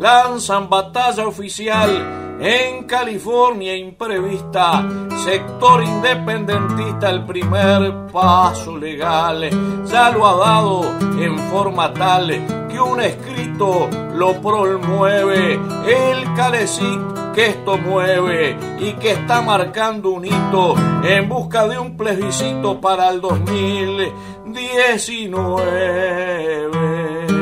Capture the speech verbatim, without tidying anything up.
lanzan batalla oficial. En California imprevista, sector independentista, el primer paso legal ya lo ha dado en forma tal que un escrito lo promueve. El CALECIC que esto mueve y que está marcando un hito en busca de un plebiscito para el dos mil diecinueve.